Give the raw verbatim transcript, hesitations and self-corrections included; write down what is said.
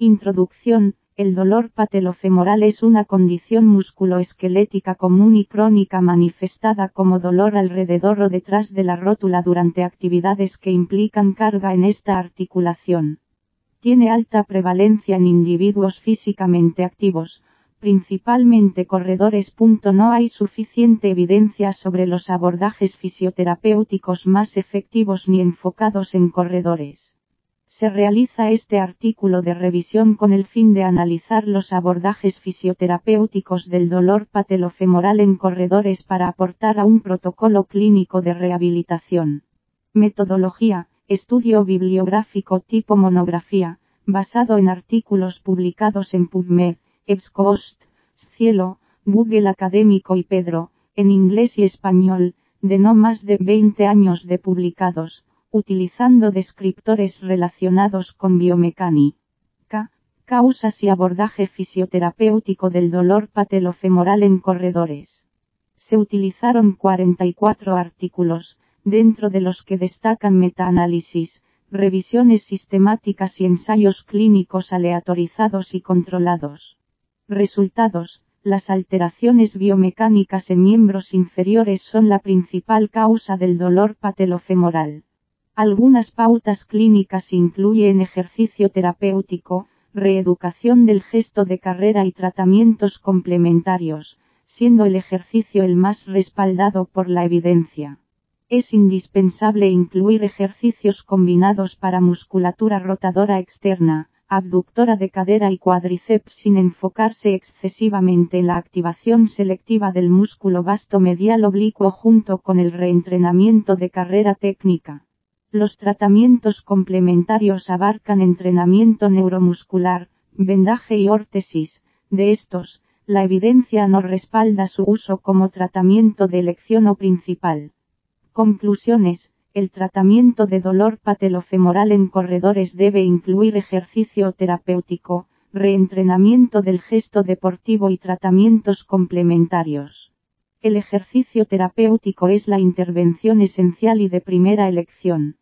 Introducción. El dolor patelofemoral es una condición musculoesquelética común y crónica manifestada como dolor alrededor o detrás de la rótula durante actividades que implican carga en esta articulación. Tiene alta prevalencia en individuos físicamente activos, principalmente corredores. No hay suficiente evidencia sobre los abordajes fisioterapéuticos más efectivos ni enfocados en corredores. Se realiza este artículo de revisión con el fin de analizar los abordajes fisioterapéuticos del dolor patelofemoral en corredores para aportar a un protocolo clínico de rehabilitación. Metodología: estudio bibliográfico tipo monografía, basado en artículos publicados en PubMed, EBSCOhost, Scielo, Google Académico y Pedro, en inglés y español, de no más de veinte años de publicados, utilizando descriptores relacionados con biomecánica, causas y abordaje fisioterapéutico del dolor patelofemoral en corredores. Se utilizaron cuarenta y cuatro artículos, dentro de los que destacan metaanálisis, revisiones sistemáticas y ensayos clínicos aleatorizados y controlados. Resultados: las alteraciones biomecánicas en miembros inferiores son la principal causa del dolor patelofemoral. Algunas pautas clínicas incluyen ejercicio terapéutico, reeducación del gesto de carrera y tratamientos complementarios, siendo el ejercicio el más respaldado por la evidencia. Es indispensable incluir ejercicios combinados para musculatura rotadora externa, abductora de cadera y cuádriceps sin enfocarse excesivamente en la activación selectiva del músculo vasto medial oblicuo junto con el reentrenamiento de carrera técnica. Los tratamientos complementarios abarcan entrenamiento neuromuscular, vendaje y órtesis. De estos, la evidencia no respalda su uso como tratamiento de elección o principal. Conclusiones: el tratamiento de dolor patelofemoral en corredores debe incluir ejercicio terapéutico, reentrenamiento del gesto deportivo y tratamientos complementarios. El ejercicio terapéutico es la intervención esencial y de primera elección.